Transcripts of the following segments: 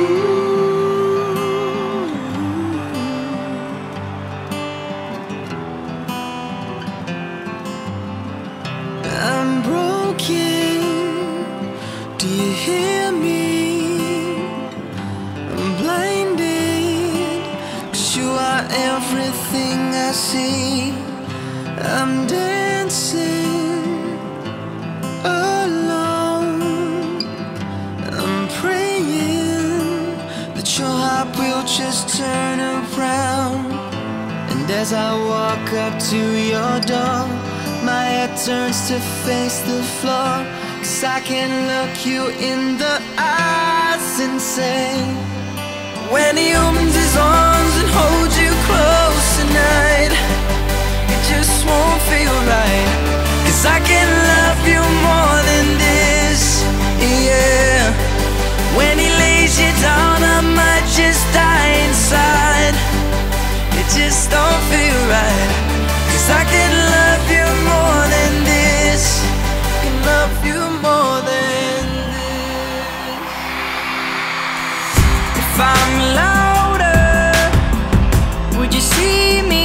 I'm broken, do you hear me? I'm blinded, 'cause you are everything I see. I'm dancing alone, I'm praying that your heart will just turn around. And as I walk up to your door, my head turns to face the floor, 'cause I can look you in the eyes and say, when he opens his arms and holds you close tonight, it just won't feel right. 'Cause I can love you more than this, yeah. When he lays you down, I might just die inside. It just don't feel right. 'Cause I can love you more than this, can love you more than this. If I'm louder, would you see me?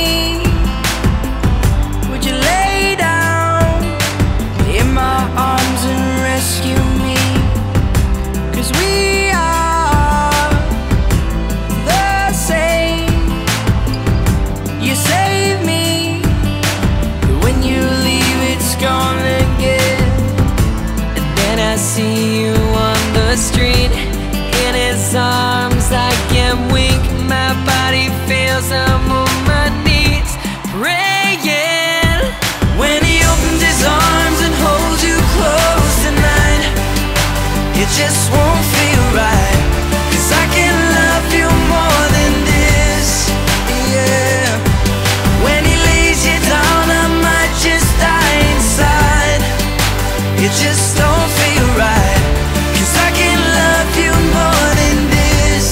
Would you lay down in my arms and rescue me? 'Cause we are the same. You save me, when you leave it's gone again. And then I see you on the street, in his arms I can't wink. My body feels, I'm on my knees praying. When he opens his arms and holds you close tonight, it just won't feel right. 'Cause I can love you more than this, yeah. When he lays you down, I might just die inside. It just don't feel right. 'Cause I can love you more than this,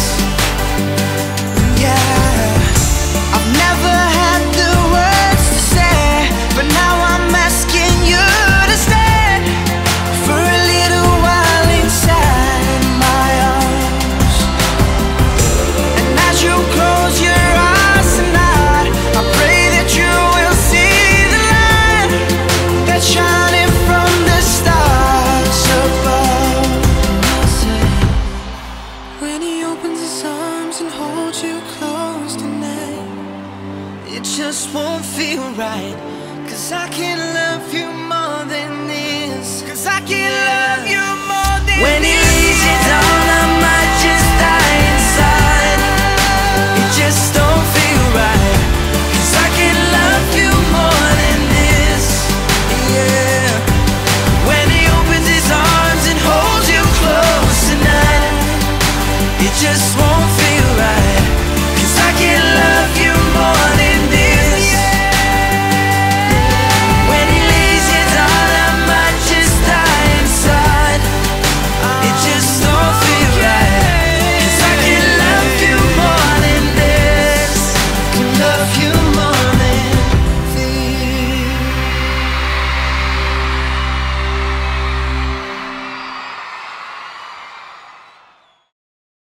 yeah. I've never had the words to say, but now I'm asking you to stay for a little while inside my arms. And as you close your eyes tonight, I pray that you will see the light that's shining from the stars above. When he opens his arms and holds you close tonight, it just won't feel right. 'Cause I can love you more than this, 'cause I can love you more than when this.